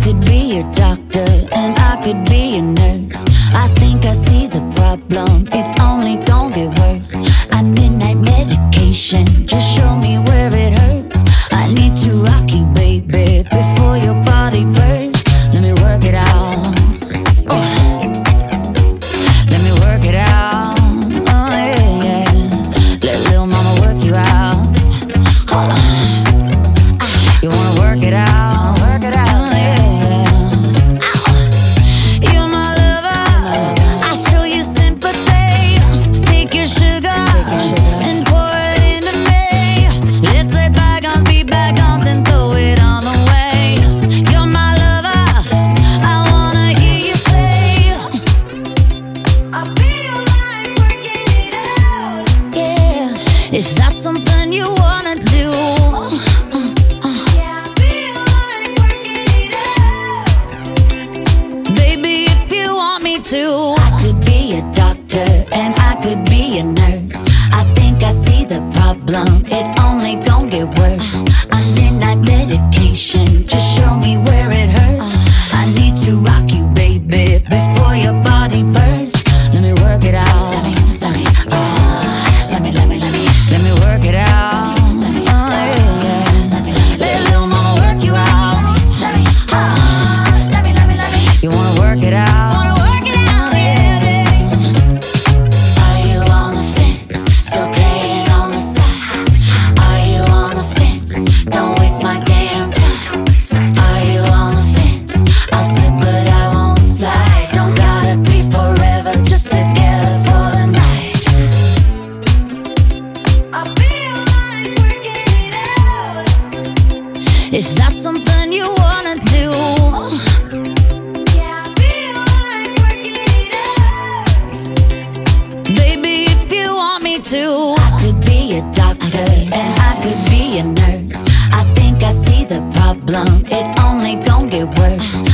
could be a doctor and I could be a nurse. I think I see the problem, it's only gonna get worse. I midnight medication, just show me where it hurts. I need to rock you, baby, before your body bursts. Let me work it out. Let me work it out. Oh yeah, yeah. Let little mama work you out. You wanna work it out? Work it out. If that's something you wanna do, yeah, I feel like working it out. Baby, if you want me to, I could be a doctor and I could be a nurse. I think I see the problem, it's only gonna get worse. I'm midnight medication, just show me where it hurts. I need to rock you, baby, before your body bursts. Let me work it out. Let me work it out. Oh yeah, yeah. Let little mama work you out. You wanna work it out? Are you on the fence? Still playing on the side? Are you on the fence? Don't waste my damn time. Are you on the fence? I'll slip but I won't slide. Don't gotta be forever, just together for the night. I feel like working it out. If that's something you wanna do, yeah, I feel like working it out. Baby, if you want me to, I could be a doctor and I could be a nurse. I think I see the problem, it's only gonna get worse.